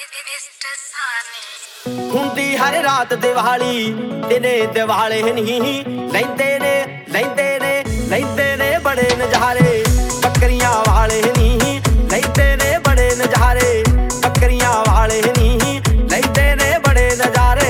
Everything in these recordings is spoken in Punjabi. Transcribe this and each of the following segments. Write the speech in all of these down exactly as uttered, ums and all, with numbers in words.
ਹੁੰਦੀ ਹਰ ਰਾਤ ਦਿਵਾਲੀ ਦਿਨੇ ਦਿਵਾਲੇ ਨਹੀਂ ਲੈਂਦੇ ਨੇ ਲੈਂਦੇ ਨੇ ਲੈਂਦੇ ਨੇ ਬੜੇ ਨਜ਼ਾਰੇ ਬੱਕਰੀਆਂ ਵਾਲੇ ਨਹੀਂ ਲੈਂਦੇ ਨੇ ਬੜੇ ਨਜ਼ਾਰੇ ਬੱਕਰੀਆਂ ਵਾਲੇ ਨਹੀਂ ਲੈਂਦੇ ਨੇ ਬੜੇ ਨਜ਼ਾਰੇ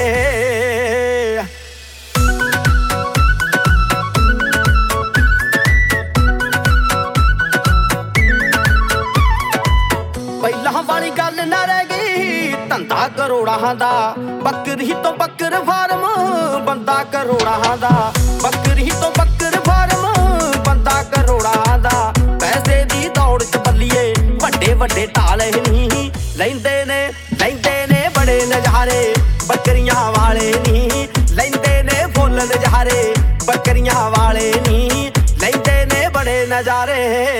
ਪਹਿਲਾਂ ਵਾਲੀ ਗੱਲ ਨਾ ਰਹਿ ਗਈ ਧੰਦਾ ਕਰੋੜਾਂ ਦਾ ਬੱਕਰੀ ਤੋਂ ਬੱਕਰ ਫਾਰਮ ਬੰਦਾ ਕਰੋੜਾਂ ਦਾ ਬੱਕਰੀ ਤੋਂ ਬੱਕਰ ਫਾਰਮ ਬੰਦਾ ਕਰੋੜਾਂ ਦਾ ਪੈਸੇ ਦੀ ਦੌੜ ਚ ਬੱਲੀਏ ਵੱਡੇ ਵੱਡੇ ਢਾਲੇ ਨਹੀਂ ਲੈਂਦੇ ਨੇ ਲੈਂਦੇ ਨੇ ਬੜੇ ਨਜ਼ਾਰੇ ਬੱਕਰੀਆਂ ਵਾਲੇ ਨਹੀਂ ਲੈਂਦੇ ਨੇ ਫੁੱਲ ਨਜ਼ਾਰੇ ਬੱਕਰੀਆਂ ਵਾਲੇ ਨਹੀਂ ਲੈਂਦੇ ਨੇ ਬੜੇ ਨਜ਼ਾਰੇ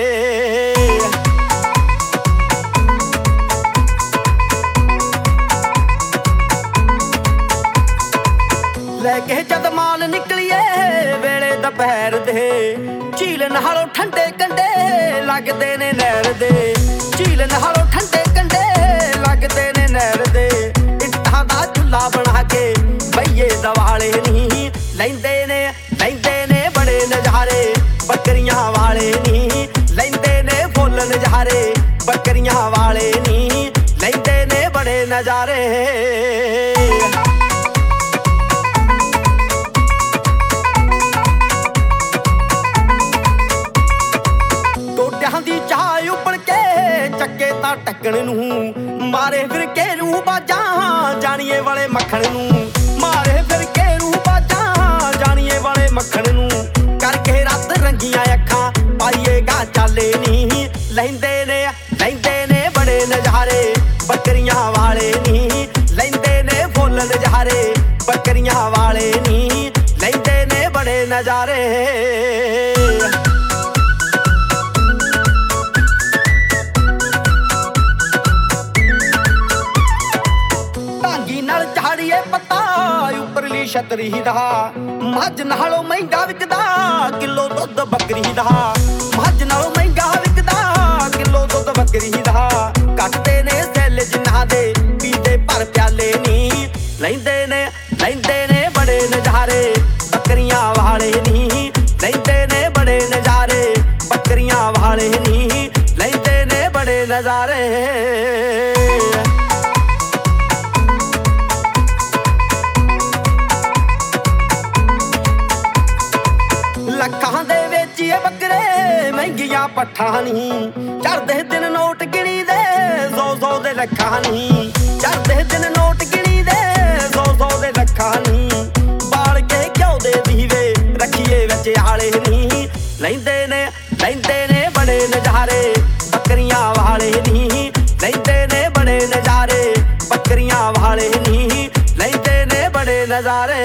ਲੈ ਕੇ ਜਦ ਮਾਲ ਨਿਕਲੀਏ ਵੇਲੇ ਦੁਪਹਿਰ ਦੇ ਝੀਲ ਨਾਲੋਂ ਠੰਡੇ ਕੰਡੇ ਲੱਗਦੇ ਨੇ ਨਹਿਰ ਦੇ ਝੀਲ ਨਾਲੋਂ ਠੰਡੇ ਕੰਡੇ ਲੱਗਦੇ ਨੇ ਨਹਿਰ ਦੇ ਇੱਟਾਂ ਦਾ ਚੁੱਲ੍ਹਾ ਬਣਾ ਕੇ ਬਈਏ ਦਵਾਲੇ ਨਹੀਂ ਲੈਂਦੇ ਨੇ ਲੈਂਦੇ ਨੇ ਬੜੇ ਨਜ਼ਾਰੇ ਬੱਕਰੀਆਂ ਵਾਲੇ ਨਹੀਂ ਲੈਂਦੇ ਨੇ ਫੁੱਲ ਨਜ਼ਾਰੇ ਬੱਕਰੀਆਂ ਵਾਲੇ ਨਹੀਂ ਲੈਂਦੇ ਨੇ ਬੜੇ ਨਜ਼ਾਰੇ ਦੀ ਚਾਹ ਉੱਪੜ ਕੇ ਚੱਕੇ ਤਾਂ ਟੱਕਣ ਨੂੰ ਮਾਰੇ ਫਿਰ ਕੇ ਰੂ ਬਾਜਾਂ ਜਾਣੀਏ ਵਾਲੇ ਮੱਖਣ ਨੂੰ ਮਾਰੇ ਫਿਰ ਕੇ ਰੂ ਬਾਜਾਂ ਜਾਣੀਏ ਵਾਲੇ ਮੱਖਣ ਨੂੰ ਕਰਕੇ ਰੱਤ ਰੰਗੀਆਂ ਅੱਖਾਂ ਪਾਈਏ ਗਾ ਚਾਲੇ ਨਹੀਂ ਲੈਂਦੇ ਨੇ ਲੈਂਦੇ ਨੇ ਬੜੇ ਨਜ਼ਾਰੇ ਬੱਕਰੀਆਂ ਵਾਲੇ ਨਹੀਂ ਲੈਂਦੇ ਨੇ ਫੁੱਲ ਨਜ਼ਾਰੇ ਬੱਕਰੀਆਂ ਵਾਲੇ ਨਹੀਂ ਲੈਂਦੇ ਨੇ ਬੜੇ ਨਜ਼ਾਰੇ ਪਤਾ ਉੱਪਰਲੀ ਛਤਰੀ ਦਾ ਮੱਝ ਨਾਲੋਂ ਮਹਿੰਗਾ ਵਿਕਦਾ ਕਿਲੋ ਦੁੱਧ ਬੱਕਰੀ ਦਾ ਮੱਝ ਨਾਲੋਂ ਮਹਿੰਗਾ ਵਿਕਦਾ ਕਿਲੋ ਦੁੱਧ ਬੱਕਰੀ ਦਾ ਕੱਟਦੇ ਨੇ ਸੈੱਲ ਜਿਨ੍ਹਾਂ ਦੇ ਪੀਂਦੇ ਭਰ ਪਿਆਲੇ ਨਹੀਂ ਲੈਂਦੇ ਨੇ ਲੈਂਦੇ ਨੇ ਬੜੇ ਨਜ਼ਾਰੇ ਬੱਕਰੀਆਂ ਵਾਲੇ ਨਹੀਂ ਲੈਂਦੇ ਨੇ ਬੜੇ ਨਜ਼ਾਰੇ ਬੱਕਰੀਆਂ ਵਾਲੇ ਨਹੀਂ ਲੈਂਦੇ ਨੇ ਬੜੇ ਨਜ਼ਾਰੇ ਲੱਖਾਂ ਦੇ ਵਿੱਚ ਇਹ ਬੱਕਰੇ ਮਹਿੰਗੀਆਂ ਪੱਠਾਂ ਨਹੀਂ ਚੜਦੇ ਦਿਨ ਨੋਟ ਗਿਣੀ ਦੇ ਸੌ ਸੌ ਦੇ ਲੱਖਾਂ ਨਹੀਂ ਚੜਦੇ ਦਿਨ ਨੋਟ ਗਿਣੀ ਦੇ ਸੌ ਸੌ ਦੇ ਲੱਖਾਂ ਨਹੀਂ ਬਾਲ ਕੇ ਘਿਓ ਦੇ ਦੀਵੇ ਰੱਖੀਏ ਵਿੱਚ ਆਲੇ ਨਹੀਂ ਲੈਂਦੇ ਨੇ ਲੈਂਦੇ ਨੇ ਬੜੇ ਨਜ਼ਾਰੇ ਬੱਕਰੀਆਂ ਵਾਲੇ ਨਹੀਂ ਲੈਂਦੇ ਨੇ ਬੜੇ ਨਜ਼ਾਰੇ ਬੱਕਰੀਆਂ ਵਾਲੇ ਨਹੀਂ ਲੈਂਦੇ ਨੇ ਬੜੇ ਨਜ਼ਾਰੇ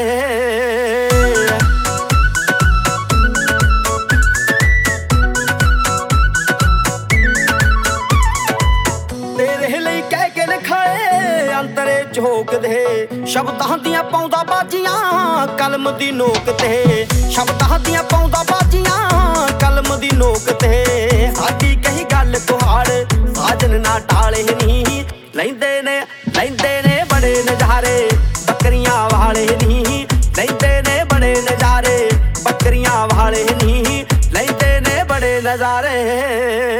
ਅੰਤਰੇ ਝੋਕਦੇ ਸ਼ਬਦਾਂ ਦੀਆਂ ਪਾਉਂਦਾ ਬਾਜੀਆਂ ਕਲਮ ਦੀ ਨੋਕ ਤੇ ਸ਼ਬਦਾਂ ਦੀਆਂ ਪਾਉਂਦਾ ਬਾਜੀਆਂ ਕਲਮ ਦੀ ਨੋਕ ਤੇ ਸਾਡੀ ਕਹੀ ਗੱਲ ਕੁਹਾੜ ਸਾਜਨ ਨਾ ਟਾਲੇ ਨਹੀਂ ਲੈਂਦੇ ਨੇ ਲੈਂਦੇ ਨੇ ਬੜੇ ਨਜ਼ਾਰੇ ਬੱਕਰੀਆਂ ਵਾਲੇ ਨਹੀਂ ਲੈਂਦੇ ਨੇ ਬੜੇ ਨਜ਼ਾਰੇ ਬੱਕਰੀਆਂ ਵਾਲੇ ਨਹੀਂ ਲੈਂਦੇ ਨੇ ਬੜੇ ਨਜ਼ਾਰੇ